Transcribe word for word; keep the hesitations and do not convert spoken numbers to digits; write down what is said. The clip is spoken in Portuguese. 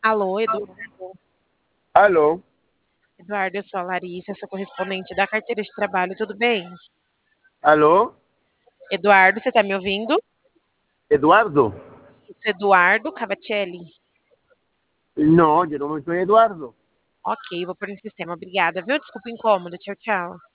Alô, Eduardo. Alô? Eduardo, eu sou a Larissa, sou correspondente da carteira de trabalho, tudo bem? Alô? Eduardo, você está me ouvindo? Eduardo? Isso, Eduardo Cavatelli. No, yo no soy Eduardo. Ok, vou pôr no sistema. Obrigada, viu? Desculpa o incômodo. Tchau, tchau.